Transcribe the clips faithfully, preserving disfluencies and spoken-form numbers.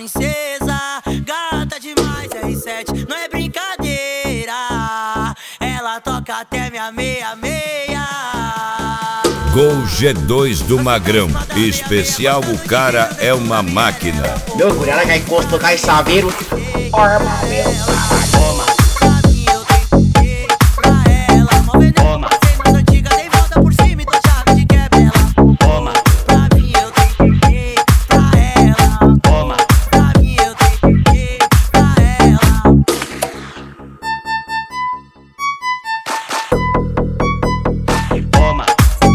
princesa, gata demais, R sete, não é brincadeira. Ela toca até minha meia-meia. Gol G dois do Magrão, especial o cara é uma máquina. Meu guri, ela já encostou com esse saveiro. Forma, meu pai. Toma. Pra mim eu tenho que pra ela. Mó veneno, Toma. passei nas antigas, dei volta por cima e tô chave de quebra ela. Toma, Pra mim eu tenho que pra ela. toma, Pra mim eu tenho que pra ela. toma.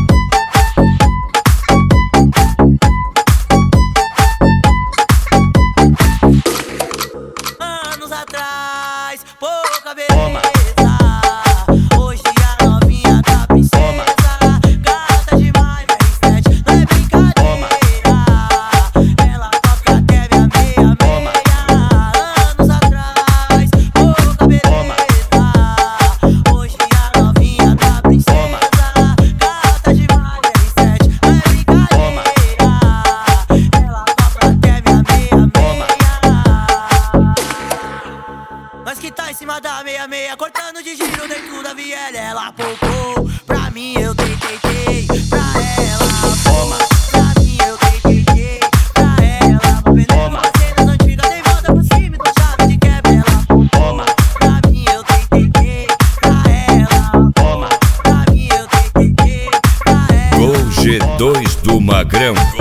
Anos atrás, pouca Toma. beleza. Hoje a novinha da princesa, gata demais, R sete, não é brincadeira. Ela toca até minha Toma. meia-meia. Anos atrás, pouca beleza. Hoje a novinha da princesa, gata demais, R sete, não é Toma. brincadeira. Ela toca até minha meia-meia. Nós que tá em cima da meia-meia, cortando de giro dentro da viela. Ela popou, pra mim eu dei, dei, dei, pra ela. Toma. Pra mim eu dei, dei, dei, pra ela. Vou vender Toma. você nas antigas, dei volta por cima e tô chave de quebra. Ela Toma, pra mim eu dei, dei, dei, pra ela. toma. Pra mim eu dei, dei, dei, pra ela. Gol G dois do Magrão.